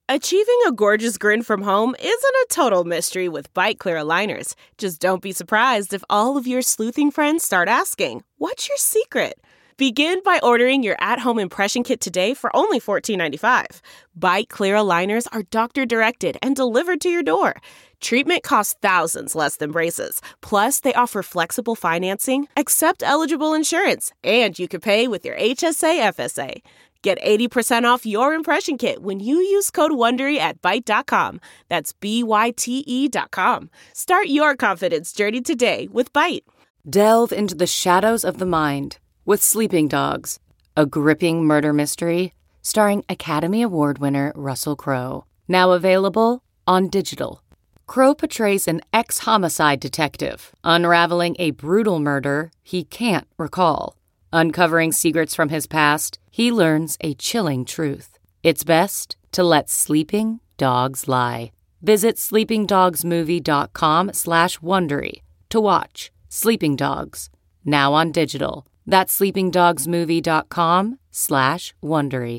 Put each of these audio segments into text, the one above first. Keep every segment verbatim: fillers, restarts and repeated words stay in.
Achieving a gorgeous grin from home isn't a total mystery with Byte Clear aligners. Just don't be surprised if all of your sleuthing friends start asking, "What's your secret?" Begin by ordering your at-home impression kit today for only fourteen ninety-five. Byte Clear aligners are doctor-directed and delivered to your door. Treatment costs thousands less than braces. Plus, they offer flexible financing, accept eligible insurance, and you can pay with your H S A F S A. Get eighty percent off your impression kit when you use code WONDERY at byte dot com. That's B Y T E dot com. Start your confidence journey today with Byte. Delve into the shadows of the mind with Sleeping Dogs, a gripping murder mystery starring Academy Award winner Russell Crowe. Now available on digital. Crowe portrays an ex-homicide detective unraveling a brutal murder he can't recall. Uncovering secrets from his past, he learns a chilling truth. It's best to let sleeping dogs lie. Visit sleepingdogsmovie.com slash Wondery to watch Sleeping Dogs, now on digital. That's sleepingdogsmovie.com slash Wondery.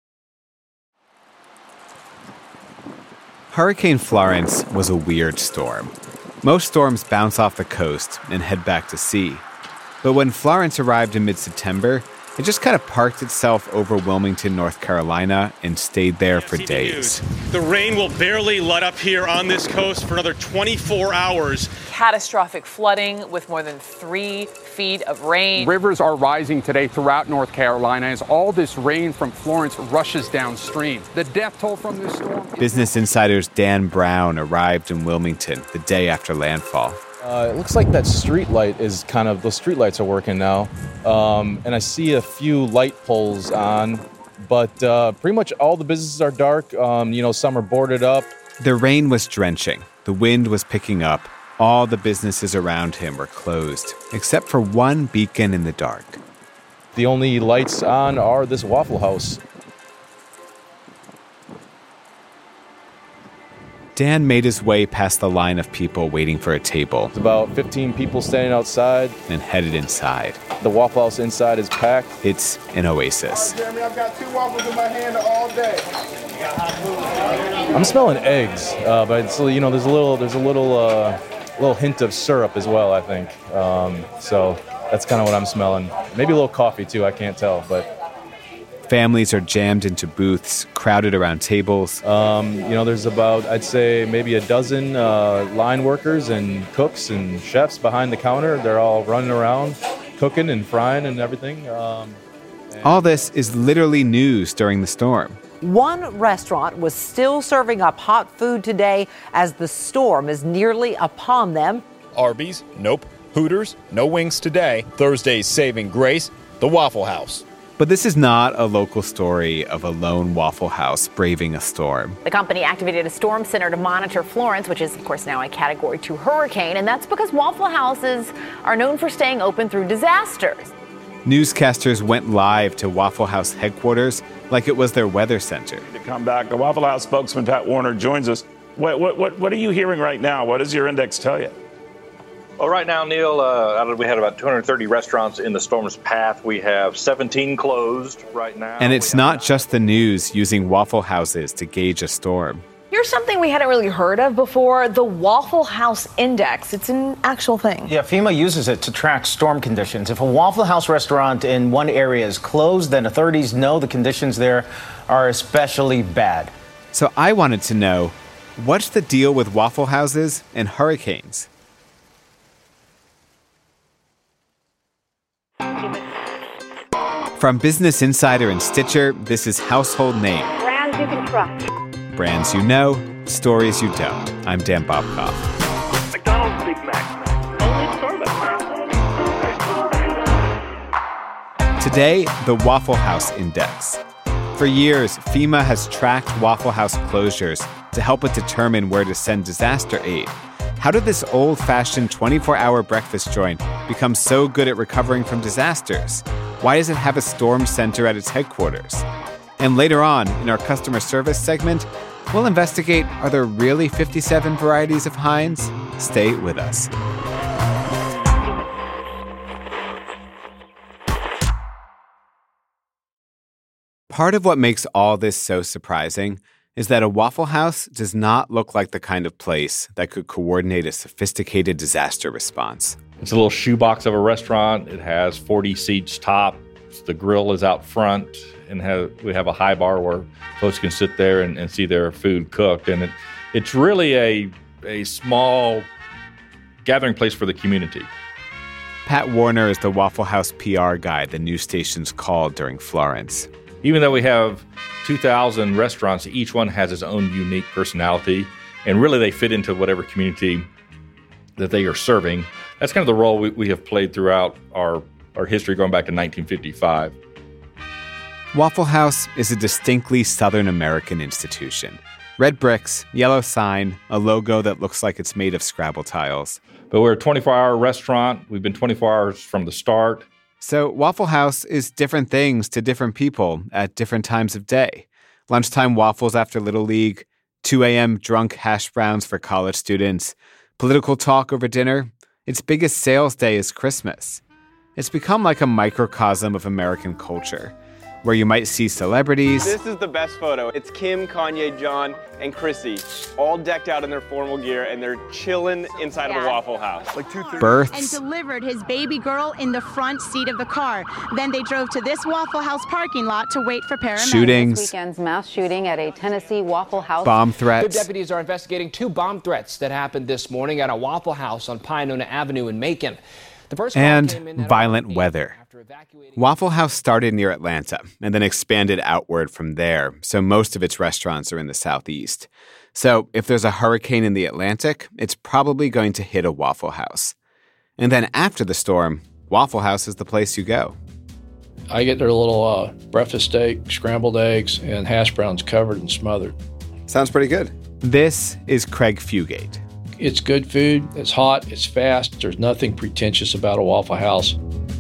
Hurricane Florence was a weird storm. Most storms bounce off the coast and head back to sea. But when Florence arrived in mid-September, it just kind of parked itself over Wilmington, North Carolina, and stayed there for days. The rain will barely let up here on this coast for another twenty-four hours. Catastrophic flooding with more than three feet of rain. Rivers are rising today throughout North Carolina as all this rain from Florence rushes downstream. The death toll from this storm... Business Insider's Dan Brown arrived in Wilmington the day after landfall. Uh, it looks like that street light is kind of, those street lights are working now. Um, and I see a few light poles on, but uh, pretty much all the businesses are dark. Um, you know, some are boarded up. The rain was drenching. The wind was picking up. All the businesses around him were closed, except for one beacon in the dark. The only lights on are this Waffle House. Dan made his way past the line of people waiting for a table. It's about fifteen people standing outside. And headed inside. The Waffle House inside is packed. It's an oasis. Right, Jeremy, I've got two waffles in my hand all day. I'm smelling eggs, uh, but it's, you know, there's a little, there's a little, uh, little hint of syrup as well, I think. Um, so that's kind of what I'm smelling. Maybe a little coffee too, I can't tell, but... Families are jammed into booths, crowded around tables. Um, you know, there's about, I'd say, maybe a dozen uh, line workers and cooks and chefs behind the counter. They're all running around, cooking and frying and everything. Um, and all this is literally news during the storm. One restaurant was still serving up hot food today as the storm is nearly upon them. Arby's, nope. Hooters, no wings today. Thursday's saving grace, the Waffle House. But this is not a local story of a lone Waffle House braving a storm. The company activated a storm center to monitor Florence, which is, of course, now a Category two hurricane, and that's because Waffle Houses are known for staying open through disasters. Newscasters went live to Waffle House headquarters like it was their weather center. To come back, the Waffle House spokesman, Pat Warner, joins us. What, what, what, what are you hearing right now? What does your index tell you? Well, right now, Neil, uh, we had about two hundred thirty restaurants in the storm's path. We have seventeen closed right now. And it's not just the news using Waffle Houses to gauge a storm. Here's something we hadn't really heard of before, the Waffle House Index. It's an actual thing. Yeah, FEMA uses it to track storm conditions. If a Waffle House restaurant in one area is closed, then authorities know the conditions there are especially bad. So I wanted to know, what's the deal with Waffle Houses and hurricanes? From Business Insider and Stitcher, this is Household Name. Brands you can trust. Brands you know, stories you don't. I'm Dan Bobkoff. McDonald's Big Mac. Only Starbucks. Today, the Waffle House Index. For years, FEMA has tracked Waffle House closures to help it determine where to send disaster aid. How did this old-fashioned twenty-four hour breakfast joint become so good at recovering from disasters? Why does it have a storm center at its headquarters? And later on, in our customer service segment, we'll investigate, are there really fifty-seven varieties of Heinz? Stay with us. Part of what makes all this so surprising is that a Waffle House does not look like the kind of place that could coordinate a sophisticated disaster response. It's a little shoebox of a restaurant. It has forty seats top. The grill is out front, and have, we have a high bar where folks can sit there and, and see their food cooked. And it, it's really a, a small gathering place for the community. Pat Warner is the Waffle House P R guy the news stations called during Florence. Even though we have two thousand restaurants, each one has its own unique personality, and really they fit into whatever community that they are serving. That's kind of the role we, we have played throughout our, our history going back to nineteen fifty-five. Waffle House is a distinctly Southern American institution. Red bricks, yellow sign, a logo that looks like it's made of Scrabble tiles. But we're a twenty-four hour restaurant. We've been twenty-four hours from the start. So Waffle House is different things to different people at different times of day. Lunchtime waffles after Little League, two a.m. drunk hash browns for college students, political talk over dinner. Its biggest sales day is Christmas. It's become like a microcosm of American culture, where you might see celebrities. This is the best photo. It's Kim, Kanye, John, and Chrissy, all decked out in their formal gear, and they're chilling inside yeah. of a Waffle House. Like two, three. Births. And delivered his baby girl in the front seat of the car. Then they drove to this Waffle House parking lot to wait for paramedics. Shootings. This weekend's mass shooting at a Tennessee Waffle House. Bomb threats. Good deputies are investigating two bomb threats that happened this morning at a Waffle House on Pinona Avenue in Macon. The first and violent weather. Waffle House started near Atlanta and then expanded outward from there, so most of its restaurants are in the southeast. So if there's a hurricane in the Atlantic, it's probably going to hit a Waffle House. And then after the storm, Waffle House is the place you go. I get their little uh, breakfast steak, scrambled eggs, and hash browns covered and smothered. Sounds pretty good. This is Craig Fugate. It's good food, it's hot, it's fast, there's nothing pretentious about a Waffle House.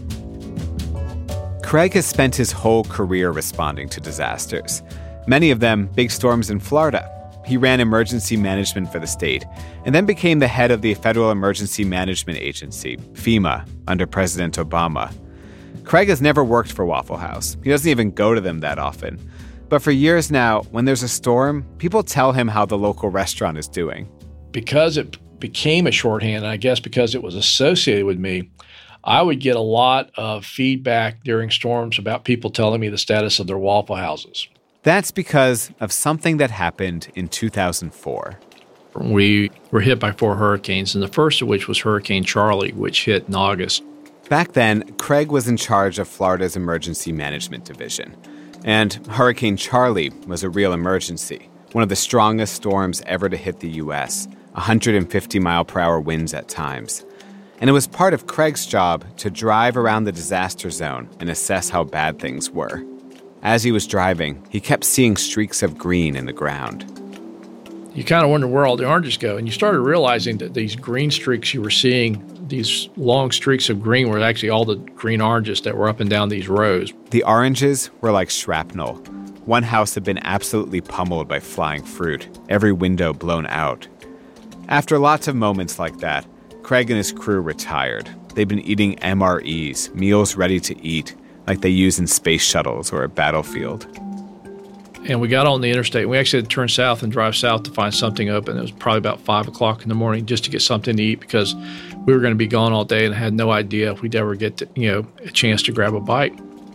Craig has spent his whole career responding to disasters, many of them big storms in Florida. He ran emergency management for the state and then became the head of the Federal Emergency Management Agency, FEMA, under President Obama. Craig has never worked for Waffle House. He doesn't even go to them that often. But for years now, when there's a storm, people tell him how the local restaurant is doing. Because it became a shorthand, and I guess because it was associated with me, I would get a lot of feedback during storms about people telling me the status of their Waffle Houses. That's because of something that happened in two thousand four. We were hit by four hurricanes, and the first of which was Hurricane Charlie, which hit in August. Back then, Craig was in charge of Florida's Emergency Management Division. And Hurricane Charlie was a real emergency, one of the strongest storms ever to hit the U S, one hundred fifty mile per hour winds at times. And it was part of Craig's job to drive around the disaster zone and assess how bad things were. As he was driving, he kept seeing streaks of green in the ground. You kind of wonder where all the oranges go, and you started realizing that these green streaks you were seeing, these long streaks of green, were actually all the green oranges that were up and down these rows. The oranges were like shrapnel. One house had been absolutely pummeled by flying fruit, every window blown out. After lots of moments like that, Craig and his crew retired. They'd been eating M R Es, meals ready to eat, like they use in space shuttles or a battlefield. And we got on the interstate. We actually had to turn south and drive south to find something open. It was probably about five o'clock in the morning just to get something to eat because we were going to be gone all day and had no idea if we'd ever get to, you know, a chance to grab a bite.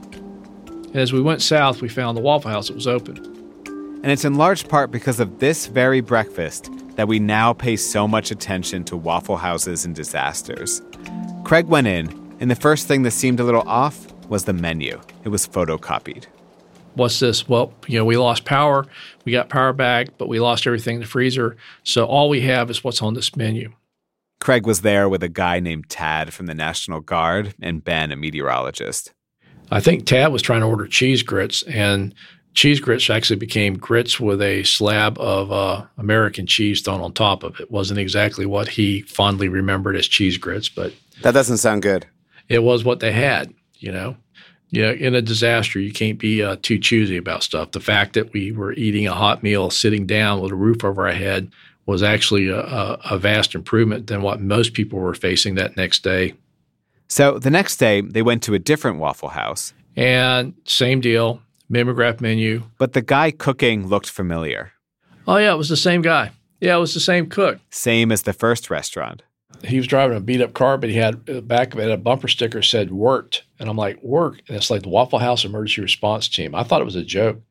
And as we went south, we found the Waffle House that was open. And it's in large part because of this very breakfast that we now pay so much attention to Waffle Houses and disasters. Craig went in, and the first thing that seemed a little off was the menu. It was photocopied. What's this? Well, you know, we lost power. We got power back, but we lost everything in the freezer. So all we have is what's on this menu. Craig was there with a guy named Tad from the National Guard and Ben, a meteorologist. I think Tad was trying to order cheese grits, and cheese grits actually became grits with a slab of uh, American cheese thrown on top of it. It wasn't exactly what he fondly remembered as cheese grits, but that doesn't sound good. It was what they had, you know. You know, in a disaster, you can't be uh, too choosy about stuff. The fact that we were eating a hot meal sitting down with a roof over our head was actually a, a, a vast improvement than what most people were facing that next day. So the next day, they went to a different Waffle House. And same deal, mimeograph menu. But the guy cooking looked familiar. Oh, yeah, it was the same guy. Yeah, it was the same cook. Same as the first restaurant. He was driving a beat-up car, but he had the back of it, a bumper sticker said worked. And I'm like, work? And it's like the Waffle House Emergency Response Team. I thought it was a joke.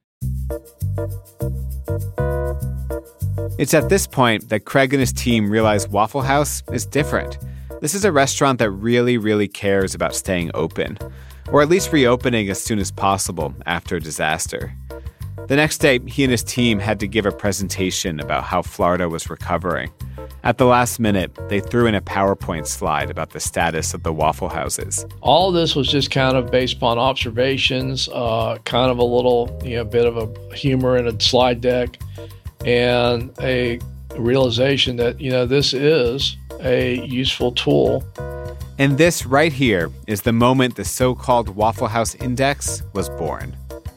It's at this point that Craig and his team realize Waffle House is different. This is a restaurant that really, really cares about staying open, or at least reopening as soon as possible after a disaster. The next day, he and his team had to give a presentation about how Florida was recovering. At the last minute, they threw in a PowerPoint slide about the status of the Waffle Houses. All this was just kind of based upon observations, uh, kind of a little, you know, bit of a humor in a slide deck, and a realization that, you know, this is a useful tool. And this right here is the moment the so-called Waffle House Index was born.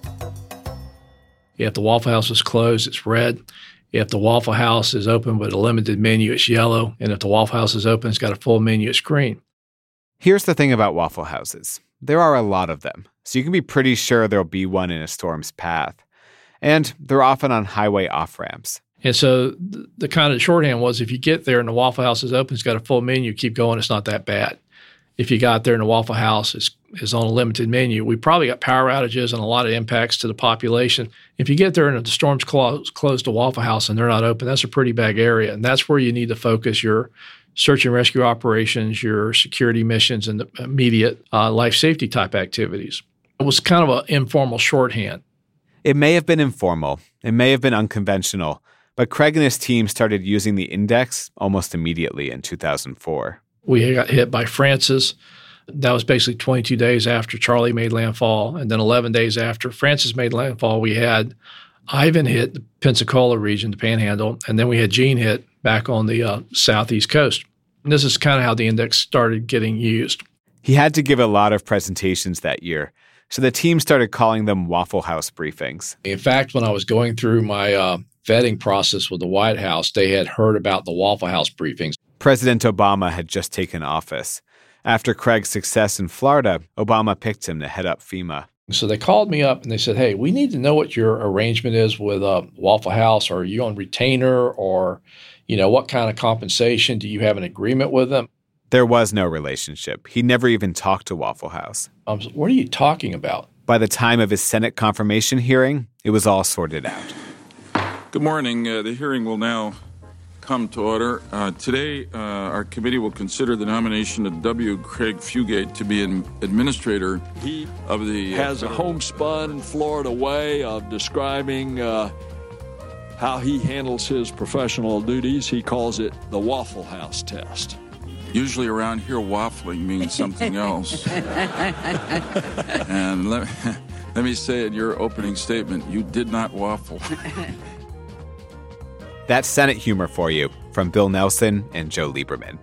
If the Waffle House is closed, it's red. If the Waffle House is open with a limited menu, it's yellow. And if the Waffle House is open, it's got a full menu, it's green. Here's the thing about Waffle Houses. There are a lot of them, so you can be pretty sure there'll be one in a storm's path. And they're often on highway off-ramps. And so the, the kind of shorthand was, if you get there and the Waffle House is open, it's got a full menu, keep going, it's not that bad. If you got there and the Waffle House is, is on a limited menu, we probably got power outages and a lot of impacts to the population. If you get there and the storm's closed, closed to Waffle House and they're not open, that's a pretty bad area. And that's where you need to focus your search and rescue operations, your security missions, and the immediate uh, life safety type activities. It was kind of an informal shorthand. It may have been informal. It may have been unconventional. But Craig and his team started using the index almost immediately in two thousand four. We got hit by Francis. That was basically twenty-two days after Charlie made landfall. And then eleven days after Francis made landfall, we had Ivan hit the Pensacola region, the Panhandle, and then we had Gene hit back on the uh, southeast coast. And this is kind of how the index started getting used. He had to give a lot of presentations that year, so the team started calling them Waffle House briefings. In fact, when I was going through my uh, vetting process with the White House, they had heard about the Waffle House briefings. President Obama had just taken office. After Craig's success in Florida, Obama picked him to head up FEMA. So they called me up and they said, hey, we need to know what your arrangement is with uh, Waffle House. Are you on retainer, or, you know, what kind of compensation? Do you have an agreement with them? There was no relationship. He never even talked to Waffle House. Um, what are you talking about? By the time of his Senate confirmation hearing, it was all sorted out. Good morning. Uh, the hearing will now come to order. Uh, today, uh, our committee will consider the nomination of W. Craig Fugate to be an administrator he of the... He has uh, a homespun Florida way of describing uh, how he handles his professional duties. He calls it the Waffle House test. Usually around here, waffling means something else. And let, let me say in your opening statement, you did not waffle. That's Senate humor for you from Bill Nelson and Joe Lieberman.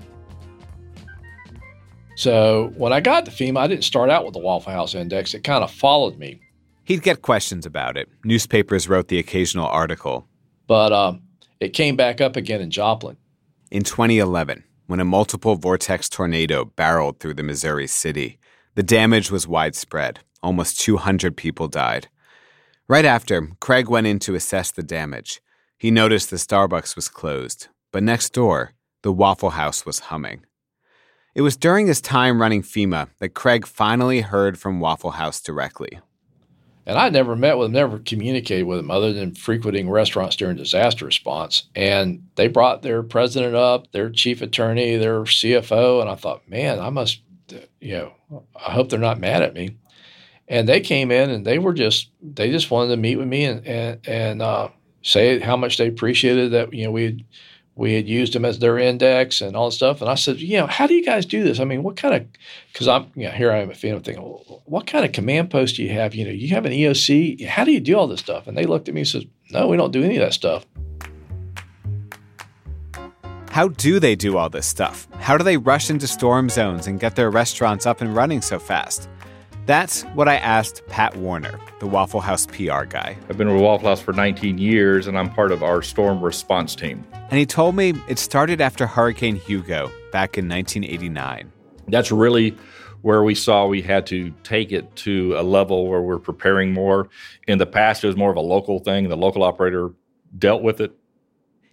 So when I got to FEMA, I didn't start out with the Waffle House Index. It kind of followed me. He'd get questions about it. Newspapers wrote the occasional article. But um, it came back up again in Joplin. In twenty eleven, when a multiple vortex tornado barreled through the Missouri city, the damage was widespread. Almost two hundred people died. Right after, Craig went in to assess the damage. He noticed the Starbucks was closed, but next door, the Waffle House was humming. It was during his time running FEMA that Craig finally heard from Waffle House directly. And I never met with them, never communicated with them other than frequenting restaurants during disaster response. And they brought their president up, their chief attorney, their C F O, and I thought, man, I must, you know, I hope they're not mad at me. And they came in and they were just, they just wanted to meet with me and, and, and uh, say how much they appreciated that, you know, we had, we had used them as their index and all this stuff. And I said, you know, how do you guys do this? I mean, what kind of, because I'm, you know, here I am at FEMA thinking, well, what kind of command post do you have? You know, you have an E O C. How do you do all this stuff? And they looked at me and said, no, we don't do any of that stuff. How do they do all this stuff? How do they rush into storm zones and get their restaurants up and running so fast? That's what I asked Pat Warner, the Waffle House P R guy. I've been with Waffle House for nineteen years, and I'm part of our storm response team. And he told me it started after Hurricane Hugo back in nineteen eighty-nine. That's really where we saw we had to take it to a level where we're preparing more. In the past, it was more of a local thing. The local operator dealt with it.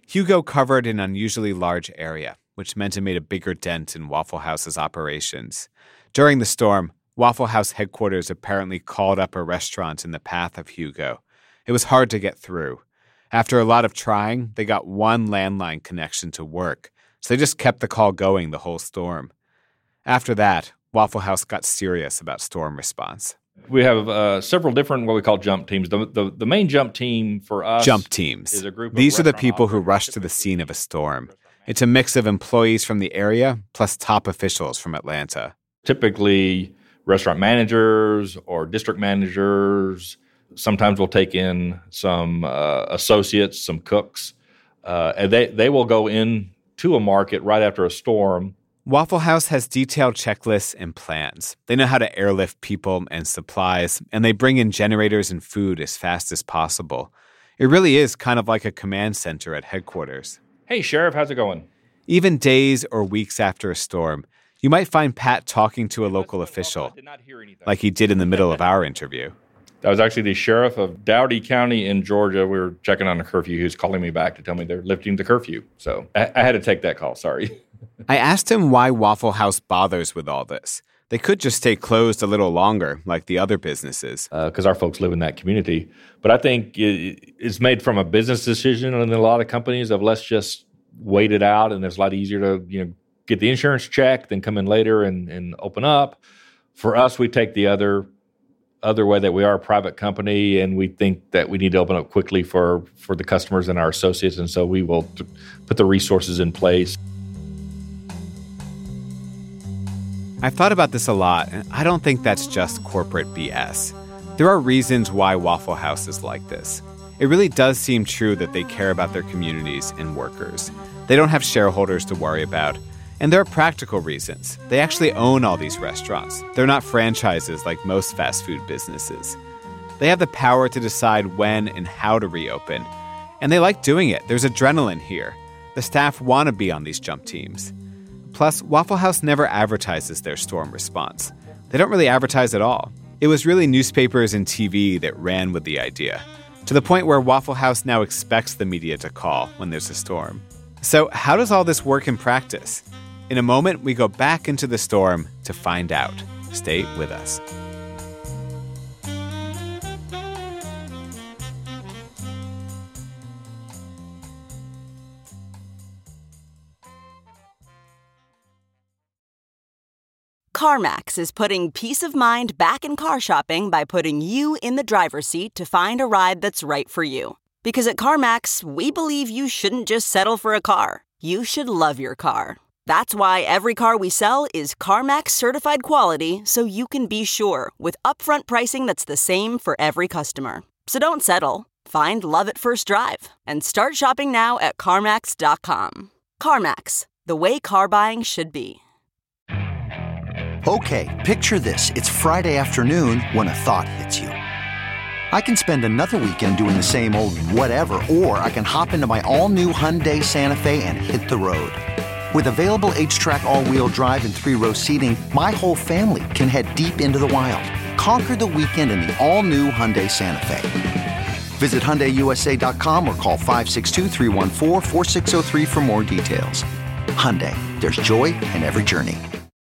Hugo covered an unusually large area, which meant it made a bigger dent in Waffle House's operations. During the storm, Waffle House headquarters apparently called up a restaurant in the path of Hugo. It was hard to get through. After a lot of trying, they got one landline connection to work, so they just kept the call going the whole storm. After that, Waffle House got serious about storm response. We have uh, several different what we call jump teams. The, the, the main jump team for us Jump teams. is a group of These are the restaurant people who rush to the scene of a storm. It's a mix of employees from the area plus top officials from Atlanta. Typically, restaurant managers or district managers. Sometimes we'll take in some uh, associates, some cooks, uh, and they, they will go in to a market right after a storm. Waffle House has detailed checklists and plans. They know how to airlift people and supplies, and they bring in generators and food as fast as possible. It really is kind of like a command center at headquarters. Hey, Sheriff, how's it going? Even days or weeks after a storm, you might find Pat talking to a local official, like he did in the middle of our interview. That was actually the sheriff of Dowdy County in Georgia. We were checking on a curfew. He was calling me back to tell me they're lifting the curfew. So I, I had to take that call. Sorry. I asked him why Waffle House bothers with all this. They could just stay closed a little longer, like the other businesses. Because uh, our folks live in that community. But I think it, it's made from a business decision, and a lot of companies of let's just wait it out, and it's a lot easier to you know get the insurance check, then come in later and, and open up. For us, we take the other other way that we are a private company, and we think that we need to open up quickly for, for the customers and our associates, and so we will t- put the resources in place. I've thought about this a lot, and I don't think that's just corporate B S. There are reasons why Waffle House is like this. It really does seem true that they care about their communities and workers. They don't have shareholders to worry about. And there are practical reasons. They actually own all these restaurants. They're not franchises like most fast food businesses. They have the power to decide when and how to reopen. And they like doing it. There's adrenaline here. The staff want to be on these jump teams. Plus, Waffle House never advertises their storm response. They don't really advertise at all. It was really newspapers and T V that ran with the idea, to the point where Waffle House now expects the media to call when there's a storm. So how does all this work in practice? In a moment, we go back into the storm to find out. Stay with us. CarMax is putting peace of mind back in car shopping by putting you in the driver's seat to find a ride that's right for you. Because at CarMax, we believe you shouldn't just settle for a car. You should love your car. That's why every car we sell is CarMax certified quality, so you can be sure with upfront pricing that's the same for every customer. So don't settle. Find love at first drive and start shopping now at CarMax dot com. CarMax, the way car buying should be. Okay, picture this. It's Friday afternoon when a thought hits you. I can spend another weekend doing the same old whatever, or I can hop into my all-new Hyundai Santa Fe and hit the road. With available H-Track all-wheel drive and three-row seating, my whole family can head deep into the wild. Conquer the weekend in the all-new Hyundai Santa Fe. Visit Hyundai U S A dot com or call five six two, three one four, four six zero three for more details. Hyundai, there's joy in every journey.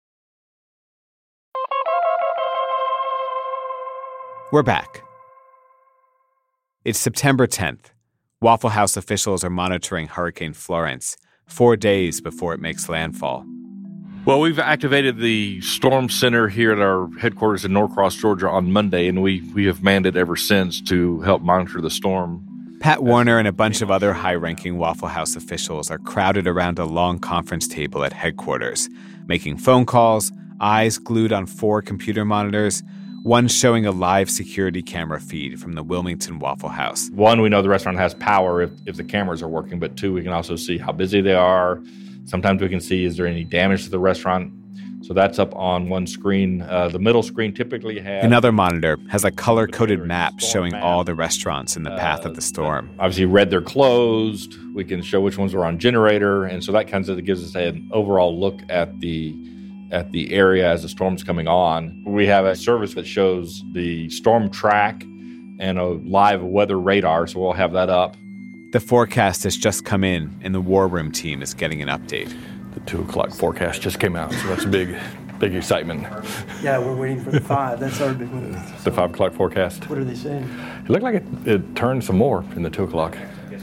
We're back. It's September tenth. Waffle House officials are monitoring Hurricane Florence, four days before it makes landfall. Well, we've activated the storm center here at our headquarters in Norcross, Georgia on Monday, and we, we have manned it ever since to help monitor the storm. Pat Warner and a bunch of other high-ranking Waffle House officials are crowded around a long conference table at headquarters, making phone calls, eyes glued on four computer monitors, one showing a live security camera feed from the Wilmington Waffle House. One, we know the restaurant has power if, if the cameras are working, but two, we can also see how busy they are. Sometimes we can see, is there any damage to the restaurant? So that's up on one screen. Uh, the middle screen typically has... Another monitor has a color-coded map showing all the restaurants in the path of the storm. Obviously, red, they're closed. We can show which ones are on generator. And so that kind of gives us an overall look at the at the area as the storm's coming on. We have a service that shows the storm track and a live weather radar, so we'll have that up. The forecast has just come in, and the War Room team is getting an update. The two o'clock forecast just came out, so that's a big, big excitement. Yeah, we're waiting for the five. That's our big one. The five o'clock forecast. What are they saying? It looked like it, it turned some more in the two o'clock.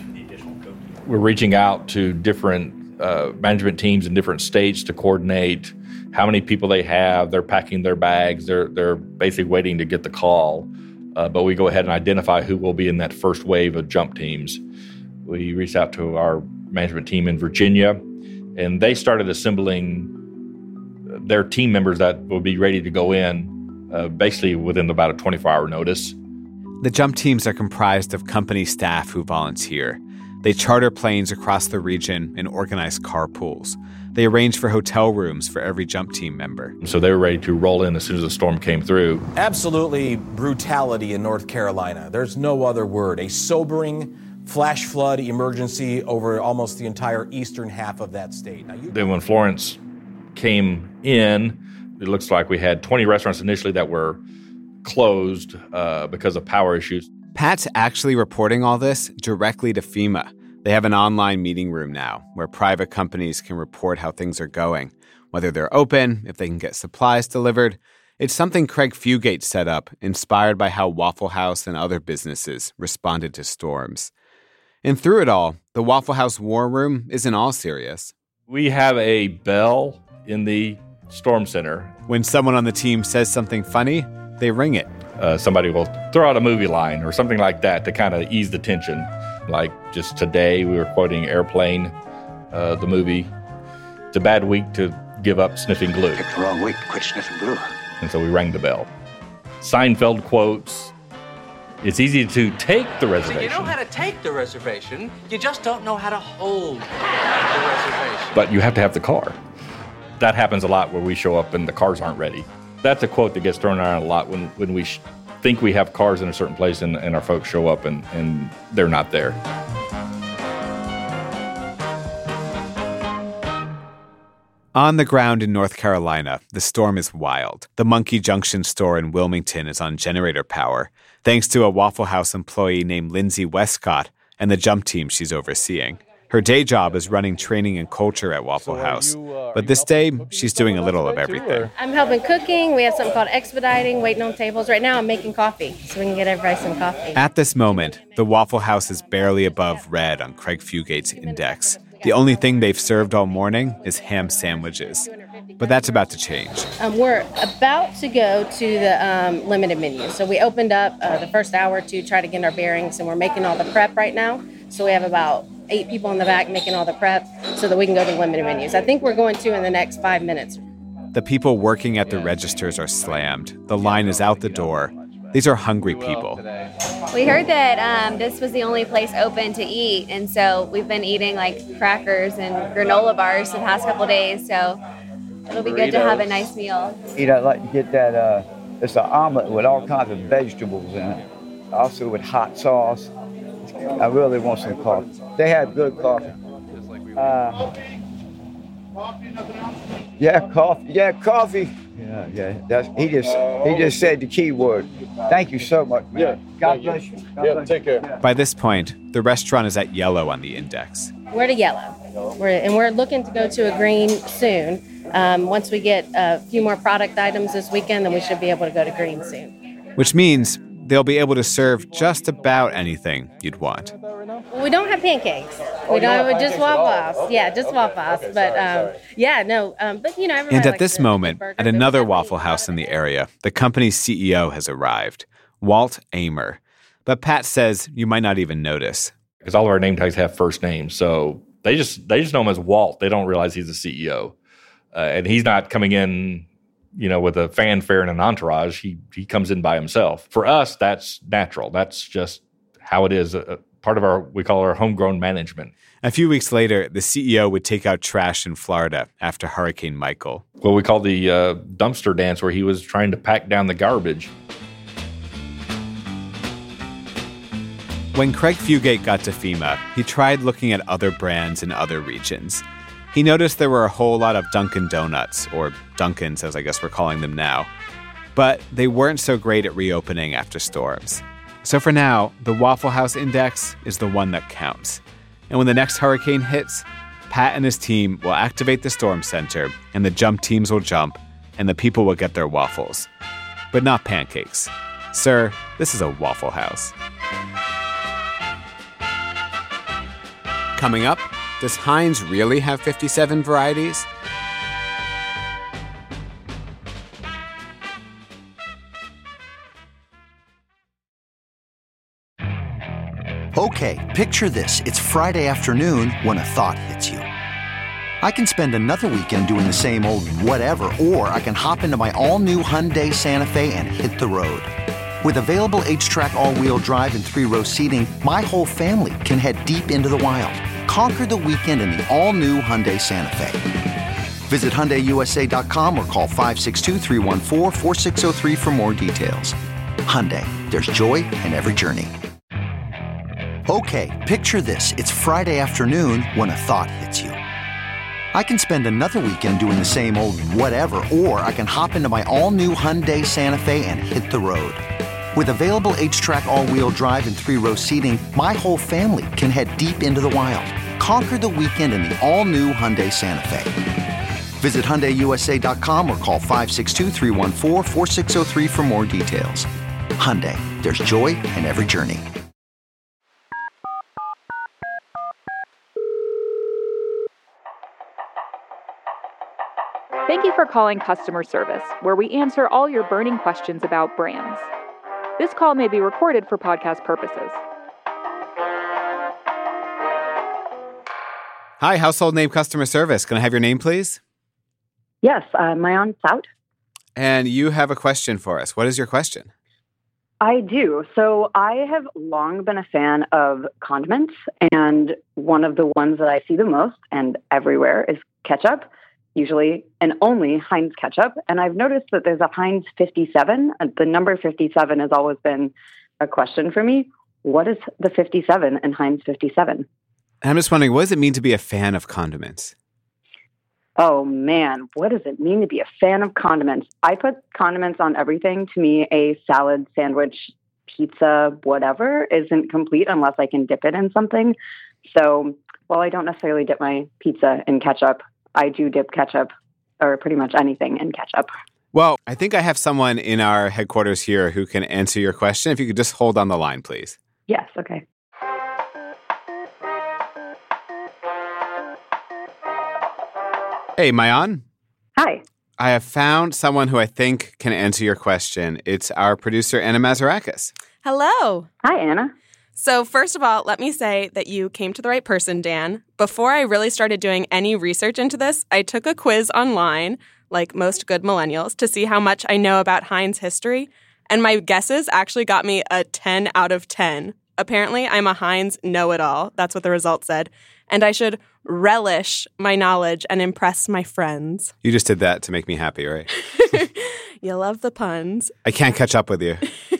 We're reaching out to different uh, management teams in different states to coordinate how many people they have. They're packing their bags. They're they're basically waiting to get the call. Uh, but we go ahead and identify who will be in that first wave of jump teams. We reached out to our management team in Virginia, and they started assembling their team members that will be ready to go in uh, basically within about a twenty-four hour notice. The jump teams are comprised of company staff who volunteer. They charter planes across the region and organize carpools. They arrange for hotel rooms for every jump team member. So they were ready to roll in as soon as the storm came through. Absolutely brutality in North Carolina. There's no other word. A sobering flash flood emergency over almost the entire eastern half of that state. Now, you- Then when Florence came in, it looks like we had twenty restaurants initially that were closed uh, because of power issues. Pat's actually reporting all this directly to FEMA. They have an online meeting room now where private companies can report how things are going, whether they're open, if they can get supplies delivered. It's something Craig Fugate set up, inspired by how Waffle House and other businesses responded to storms. And through it all, the Waffle House War Room isn't all serious. We have a bell in the storm center. When someone on the team says something funny, they ring it. Uh, somebody will throw out a movie line or something like that to kind of ease the tension. Like just today, we were quoting Airplane, uh, the movie. It's a bad week to give up sniffing glue. Picked the wrong week to quit sniffing glue. And so we rang the bell. Seinfeld quotes, it's easy to take the reservation. So you know how to take the reservation, you just don't know how to hold the reservation. But you have to have the car. That happens a lot where we show up and the cars aren't ready. That's a quote that gets thrown around a lot when, when we sh- think we have cars in a certain place and, and our folks show up and, and they're not there. On the ground in North Carolina, the storm is wild. The Monkey Junction store in Wilmington is on generator power, thanks to a Waffle House employee named Lindsay Westcott and the jump team she's overseeing. Her day job is running training and culture at Waffle House. But this day, she's doing a little of everything. I'm helping cooking. We have something called expediting, waiting on tables. Right now, I'm making coffee, so we can get everybody some coffee. At this moment, the Waffle House is barely above red on Craig Fugate's index. The only thing they've served all morning is ham sandwiches. But that's about to change. Um, we're about to go to the um, limited menu. So we opened up uh, the first hour to try to get our bearings, and we're making all the prep right now. So we have about eight people in the back making all the prep so that we can go to limited menus. I think we're going to in the next five minutes. The people working at the registers are slammed. The line is out the door. These are hungry people. We heard that um, this was the only place open to eat, and so we've been eating like crackers and granola bars the past couple days, so it'll be good to have a nice meal. Eat, I'd like to get that, uh, it's an omelet with all kinds of vegetables in it, also with hot sauce. I really want some coffee. They have good coffee. Uh, yeah, coffee. Yeah, coffee. Yeah, yeah. That's, he just he just said the key word. Thank you so much, man. Yeah. God bless you. God yeah, bless take care. You. By this point, the restaurant is at yellow on the index. We're to yellow. We're, and we're looking to go to a green soon. Um, once we get a few more product items this weekend, then we should be able to go to green soon. Which means they'll be able to serve just about anything you'd want. Well, we don't have pancakes. Oh, we don't have have just Waffle House. Okay. Yeah, just okay. Waffle House. Okay. But um, sorry. yeah, no. Um, but you know, everybody And at likes this the, moment, the burger, at another Waffle House in the area, the company's C E O has arrived, Walt Ehmer. But Pat says you might not even notice. Because all of our name tags have first names, so they just they just know him as Walt. They don't realize he's the C E O, uh, and he's not coming in, you know, with a fanfare and an entourage. He he comes in by himself. For us, that's natural. That's just how it is. Uh, part of our, we call our homegrown management. A few weeks later, the C E O would take out trash in Florida after Hurricane Michael. What we call the uh, dumpster dance, where he was trying to pack down the garbage. When Craig Fugate got to FEMA, he tried looking at other brands in other regions. He noticed there were a whole lot of Dunkin' Donuts, or Dunkins as I guess we're calling them now, but they weren't so great at reopening after storms. So for now, the Waffle House Index is the one that counts. And when the next hurricane hits, Pat and his team will activate the storm center, and the jump teams will jump, and the people will get their waffles. But not pancakes. Sir, this is a Waffle House. Coming up, does Heinz really have fifty-seven varieties? Okay, picture this. It's Friday afternoon when a thought hits you. I can spend another weekend doing the same old whatever, or I can hop into my all-new Hyundai Santa Fe and hit the road. With available H-Track all-wheel drive and three-row seating, my whole family can head deep into the wild. Conquer the weekend in the all-new Hyundai Santa Fe. Visit Hyundai U S A dot com or call five six two, three one four, four six zero three for more details. Hyundai, there's joy in every journey. Okay, picture this. It's Friday afternoon when a thought hits you. I can spend another weekend doing the same old whatever, or I can hop into my all-new Hyundai Santa Fe and hit the road. With available H-Track all-wheel drive and three-row seating, my whole family can head deep into the wild. Conquer the weekend in the all-new Hyundai Santa Fe. Visit Hyundai U S A dot com or call five six two, three one four, four six zero three for more details. Hyundai, there's joy in every journey. Thank you for calling customer service, where we answer all your burning questions about brands. This call may be recorded for podcast purposes. Hi, household name customer service. Can I have your name, please? Yes, uh, Mayan Sout. And you have a question for us. What is your question? I do. So I have long been a fan of condiments, and one of the ones that I see the most and everywhere is ketchup. Usually and only Heinz ketchup. And I've noticed that there's a Heinz fifty-seven. The number fifty-seven has always been a question for me. What is the fifty-seven in Heinz fifty-seven? I'm just wondering, what does it mean to be a fan of condiments? Oh, man, what does it mean to be a fan of condiments? I put condiments on everything. To me, a salad, sandwich, pizza, whatever isn't complete unless I can dip it in something. So while I don't necessarily dip my pizza in ketchup, I do dip ketchup or pretty much anything in ketchup. Well, I think I have someone in our headquarters here who can answer your question. If you could just hold on the line, please. Yes, okay. Hey, Mayan. Hi. I have found someone who I think can answer your question. It's our producer, Anna Mazarakis. Hello. Hi, Anna. So first of all, let me say that you came to the right person, Dan. Before I really started doing any research into this, I took a quiz online, like most good millennials, to see how much I know about Heinz history. And my guesses actually got me a ten out of ten. Apparently, I'm a Heinz know-it-all. That's what the results said. And I should relish my knowledge and impress my friends. You just did that to make me happy, right? You love the puns. I can't catch up with you.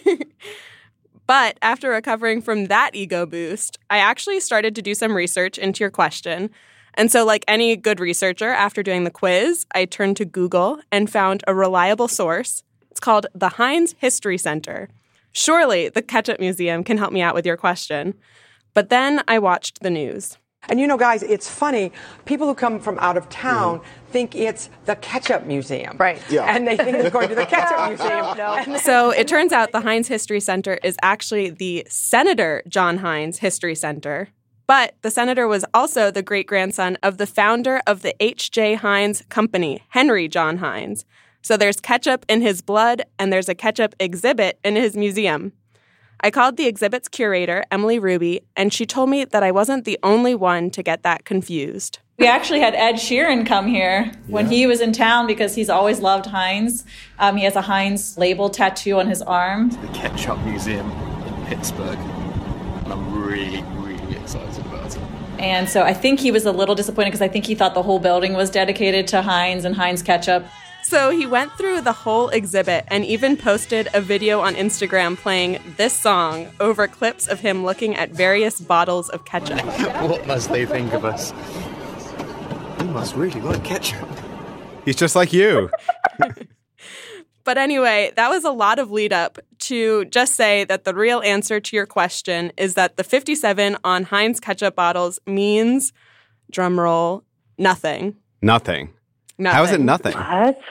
But after recovering from that ego boost, I actually started to do some research into your question. And so like any good researcher, after doing the quiz, I turned to Google and found a reliable source. It's called the Heinz History Center. Surely the Ketchup Museum can help me out with your question. But then I watched the news. And you know, guys, it's funny. People who come from out of town mm-hmm. think it's the Ketchup Museum. Right. Yeah. And they think it's going to the Ketchup Museum. No, no. So it turns out the Heinz History Center is actually the Senator John Heinz History Center. But the senator was also the great-grandson of the founder of the H J. Heinz Company, Henry John Heinz. So there's ketchup in his blood, and there's a ketchup exhibit in his museum. I called the exhibit's curator, Emily Ruby, and she told me that I wasn't the only one to get that confused. We actually had Ed Sheeran come here when yeah. he was in town because he's always loved Heinz. Um, he has a Heinz label tattoo on his arm. The Ketchup Museum in Pittsburgh, and I'm really, really excited about it. And so I think he was a little disappointed because I think he thought the whole building was dedicated to Heinz and Heinz ketchup. So he went through the whole exhibit and even posted a video on Instagram playing this song over clips of him looking at various bottles of ketchup. What must they think of us? He must really like ketchup. He's just like you. But anyway, that was a lot of lead up to just say that the real answer to your question is that the fifty-seven on Heinz ketchup bottles means, drumroll, nothing. Nothing. Nothing. How is it nothing? What?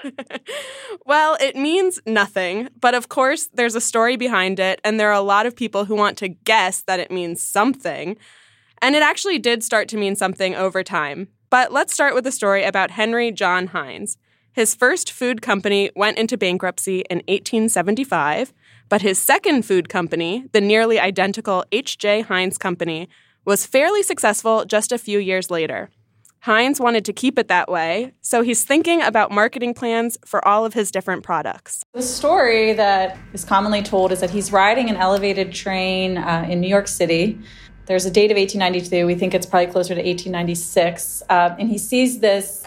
Well, it means nothing, but of course there's a story behind it, and there are a lot of people who want to guess that it means something. And it actually did start to mean something over time. But let's start with a story about Henry John Heinz. His first food company went into bankruptcy in eighteen seventy-five, but his second food company, the nearly identical H J. Heinz Company, was fairly successful just a few years later. Heinz wanted to keep it that way, so he's thinking about marketing plans for all of his different products. The story that is commonly told is that he's riding an elevated train uh, in New York City. There's a date of eighteen ninety-two. We think it's probably closer to eighteen ninety-six. Uh, and he sees this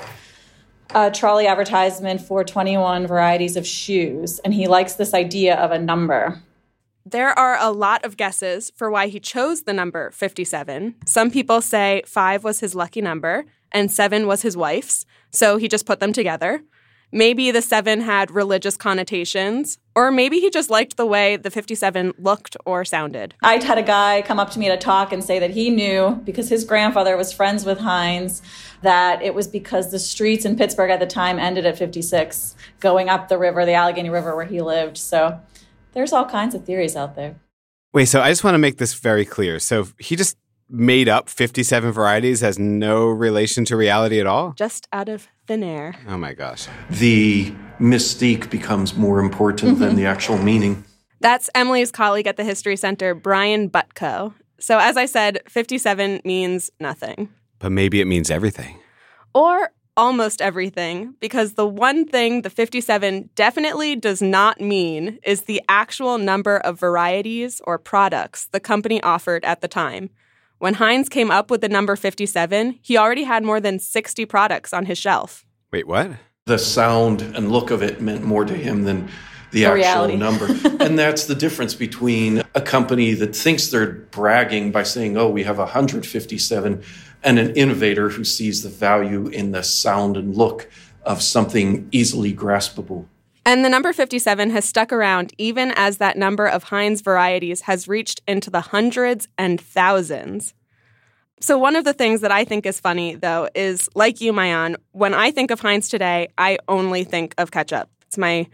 uh, trolley advertisement for twenty-one varieties of shoes, and he likes this idea of a number. There are a lot of guesses for why he chose the number fifty-seven. Some people say five was his lucky number and seven was his wife's, so he just put them together. Maybe the seven had religious connotations, or maybe he just liked the way the fifty-seven looked or sounded. I had a guy come up to me at a talk and say that he knew, because his grandfather was friends with Heinz, that it was because the streets in Pittsburgh at the time ended at fifty-six, going up the river, the Allegheny River where he lived. So there's all kinds of theories out there. Wait, so I just want to make this very clear. So he just made up fifty-seven varieties, has no relation to reality at all? Just out of thin air. Oh my gosh. The mystique becomes more important mm-hmm. than the actual meaning. That's Emily's colleague at the History Center, Brian Butko. So as I said, fifty-seven means nothing. But maybe it means everything. Or almost everything, because the one thing the fifty-seven definitely does not mean is the actual number of varieties or products the company offered at the time. When Heinz came up with the number fifty-seven, he already had more than sixty products on his shelf. Wait, what? The sound and look of it meant more to him than the, the actual reality. number. And that's the difference between a company that thinks they're bragging by saying, oh, we have one hundred fifty-seven, and an innovator who sees the value in the sound and look of something easily graspable. And the number fifty-seven has stuck around even as that number of Heinz varieties has reached into the hundreds and thousands. So one of the things that I think is funny, though, is, like you, Maayan, when I think of Heinz today, I only think of ketchup. It's my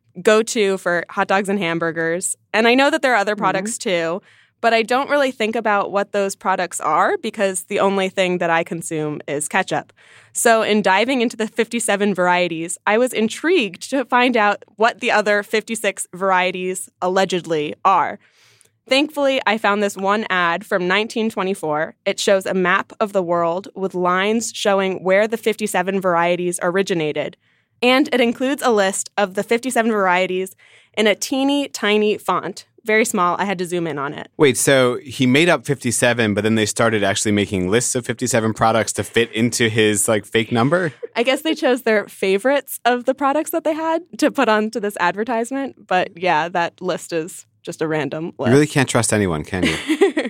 go-to for hot dogs and hamburgers. And I know that there are other products, mm-hmm. too, but I don't really think about what those products are because the only thing that I consume is ketchup. So in diving into the fifty-seven varieties, I was intrigued to find out what the other fifty-six varieties allegedly are. Thankfully, I found this one ad from nineteen twenty-four. It shows a map of the world with lines showing where the fifty-seven varieties originated. And it includes a list of the fifty-seven varieties in a teeny tiny font. Very small. I had to zoom in on it. Wait, so he made up fifty-seven, but then they started actually making lists of fifty-seven products to fit into his like fake number? I guess they chose their favorites of the products that they had to put onto this advertisement. But yeah, that list is just a random list. You really can't trust anyone, can you?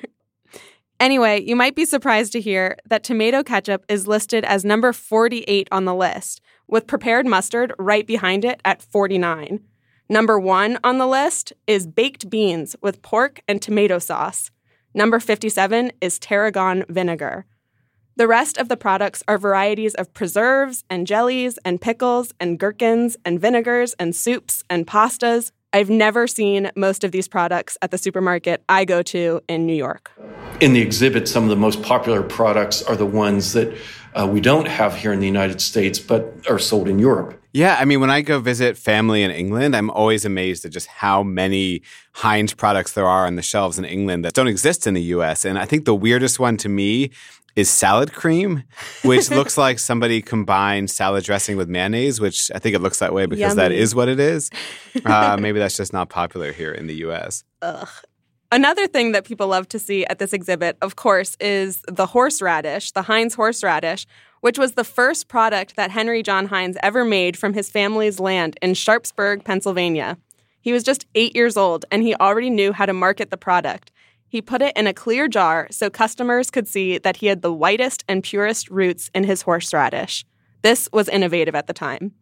Anyway, you might be surprised to hear that tomato ketchup is listed as number forty-eight on the list, with prepared mustard right behind it at forty-nine. Number one on the list is baked beans with pork and tomato sauce. Number fifty-seven is tarragon vinegar. The rest of the products are varieties of preserves and jellies and pickles and gherkins and vinegars and soups and pastas. I've never seen most of these products at the supermarket I go to in New York. In the exhibit, some of the most popular products are the ones that uh, we don't have here in the United States, but are sold in Europe. Yeah, I mean, when I go visit family in England, I'm always amazed at just how many Heinz products there are on the shelves in England that don't exist in the U S. And I think the weirdest one to me is salad cream, which looks like somebody combined salad dressing with mayonnaise, which I think it looks that way because Yummy. That is what it is. Uh, maybe that's just not popular here in the U S. Ugh. Another thing that people love to see at this exhibit, of course, is the horseradish, the Heinz horseradish, which was the first product that Henry John Heinz ever made from his family's land in Sharpsburg, Pennsylvania. He was just eight years old, and he already knew how to market the product. He put it in a clear jar so customers could see that he had the whitest and purest roots in his horseradish. This was innovative at the time.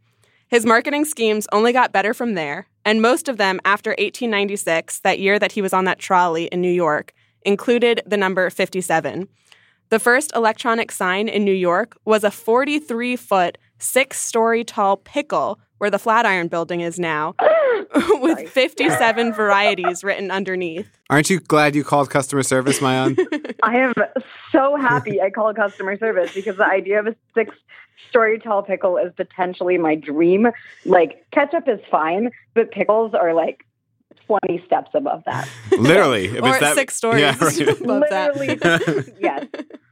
His marketing schemes only got better from there, and most of them after eighteen ninety-six, that year that he was on that trolley in New York, included the number fifty-seven. The first electronic sign in New York was a forty-three foot, six-story tall pickle where the Flatiron Building is now, with fifty-seven varieties written underneath. Aren't you glad you called customer service, Maayan? I am so happy I called customer service because the idea of a six-story tall pickle is potentially my dream. Like, ketchup is fine, but pickles are like twenty steps above that. Literally. If or it's that, six stories yeah, right. above Literally, that. yes.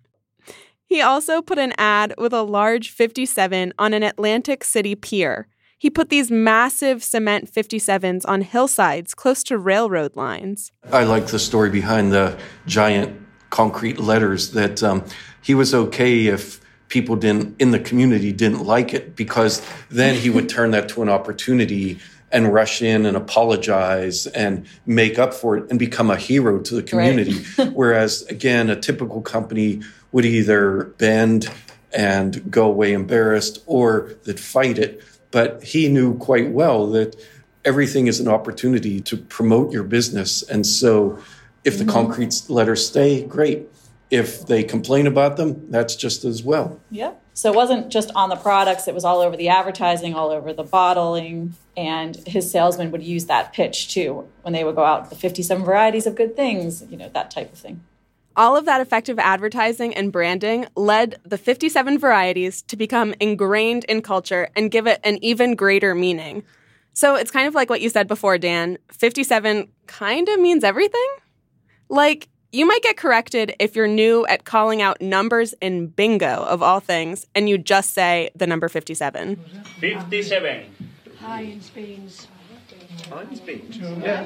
He also put an ad with a large fifty-seven on an Atlantic City pier. He put these massive cement fifty-sevens on hillsides close to railroad lines. I like the story behind the giant concrete letters that um, he was okay if people didn't in the community didn't like it, because then he would turn that to an opportunity and rush in and apologize and make up for it and become a hero to the community. Right. Whereas, again, a typical company would either bend and go away embarrassed or they'd fight it. But he knew quite well that everything is an opportunity to promote your business. And so if the mm-hmm. concrete letters stay, great. If they complain about them, that's just as well. Yeah. So it wasn't just on the products. It was all over the advertising, all over the bottling. And his salesmen would use that pitch, too, when they would go out, the fifty-seven varieties of good things, you know, that type of thing. All of that effective advertising and branding led the fifty-seven varieties to become ingrained in culture and give it an even greater meaning. So it's kind of like what you said before, Dan. fifty-seven kind of means everything. Like, you might get corrected if you're new at calling out numbers in bingo, of all things, and you just say the number fifty-seven. fifty-seven. Heinz beans. Heinz beans? Yeah.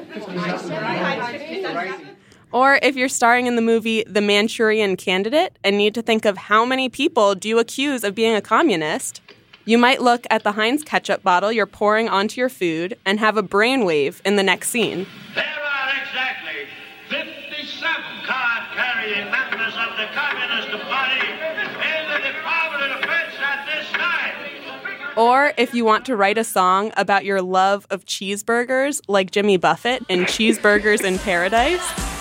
Or if you're starring in the movie The Manchurian Candidate and need to think of how many people do you accuse of being a communist, you might look at the Heinz ketchup bottle you're pouring onto your food and have a brainwave in the next scene. There are exactly fifty-seven card-carrying members of the Communist Party in the Department of Defense at this time. Or if you want to write a song about your love of cheeseburgers, like Jimmy Buffett in Cheeseburgers in Paradise.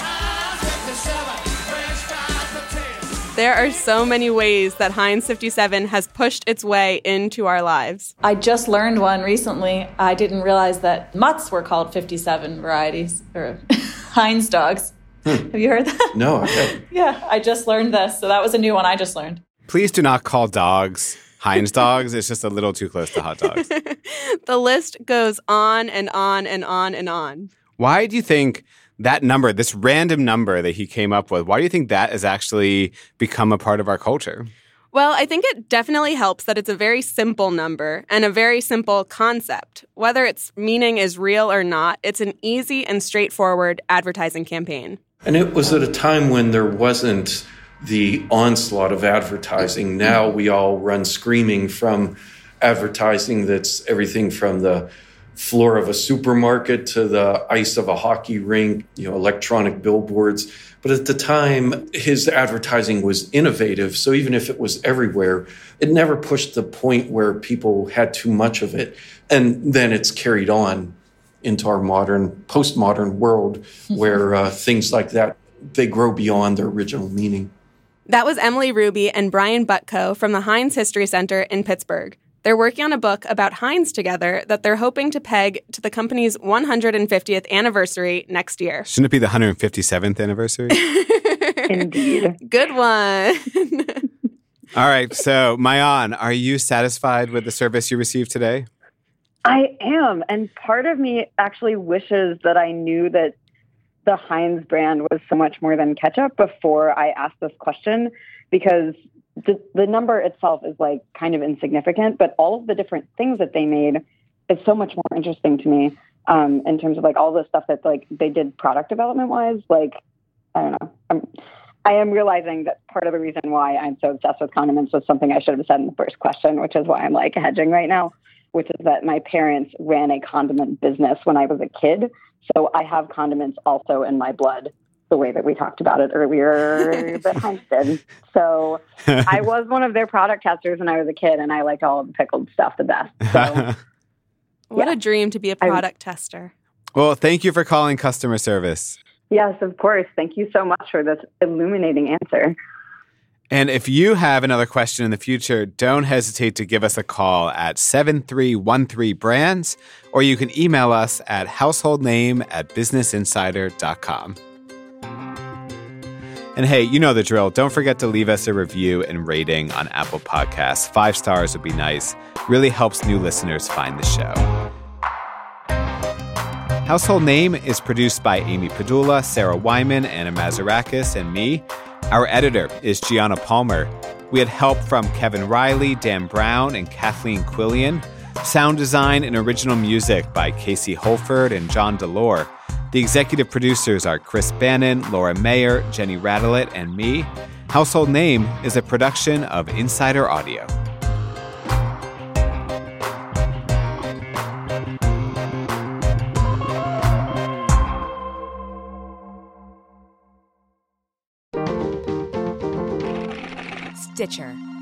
There are so many ways that Heinz fifty-seven has pushed its way into our lives. I just learned one recently. I didn't realize that mutts were called fifty-seven varieties, or Heinz dogs. Hmm. Have you heard that? No, I haven't. Yeah, I just learned this. So that was a new one I just learned. Please do not call dogs Heinz dogs. It's just a little too close to hot dogs. The list goes on and on and on and on. Why do you think that number, this random number that he came up with, why do you think that has actually become a part of our culture? Well, I think it definitely helps that it's a very simple number and a very simple concept. Whether its meaning is real or not, it's an easy and straightforward advertising campaign. And it was at a time when there wasn't the onslaught of advertising. Now we all run screaming from advertising that's everything from the floor of a supermarket to the ice of a hockey rink, you know, electronic billboards. But at the time, his advertising was innovative. So even if it was everywhere, it never pushed the point where people had too much of it. And then it's carried on into our modern, postmodern world where uh, things like that, they grow beyond their original meaning. That was Emily Ruby and Brian Butko from the Heinz History Center in Pittsburgh. They're working on a book about Heinz together that they're hoping to peg to the company's one hundred fiftieth anniversary next year. Shouldn't it be the one hundred fifty-seventh anniversary? Indeed. Good one. All right. So, Maayan, are you satisfied with the service you received today? I am. And part of me actually wishes that I knew that the Heinz brand was so much more than ketchup before I asked this question, because the, the number itself is like kind of insignificant, but all of the different things that they made is so much more interesting to me um, in terms of like all the stuff that like they did product development wise. Like, I don't know. I'm, I am realizing that part of the reason why I'm so obsessed with condiments was something I should have said in the first question, which is why I'm like hedging right now, which is that my parents ran a condiment business when I was a kid. So I have condiments also in my blood, the way that we talked about it earlier that Heinz did. So I was one of their product testers when I was a kid, and I liked all of the pickled stuff the best. So What yeah. a dream to be a product I, tester. Well, thank you for calling customer service. Yes, of course. Thank you so much for this illuminating answer. And if you have another question in the future, don't hesitate to give us a call at seven three one three brands, or you can email us at householdname at business insider dot com. And hey, you know the drill. Don't forget to leave us a review and rating on Apple Podcasts. Five stars would be nice. Really helps new listeners find the show. Household Name is produced by Amy Padula, Sarah Wyman, Anna Mazarakis, and me. Our editor is Gianna Palmer. We had help from Kevin Riley, Dan Brown, and Kathleen Quillian. Sound design and original music by Casey Holford and John Delore. The executive producers are Chris Bannon, Laura Mayer, Jenny Radelet, and me. Household Name is a production of Insider Audio. Stitcher.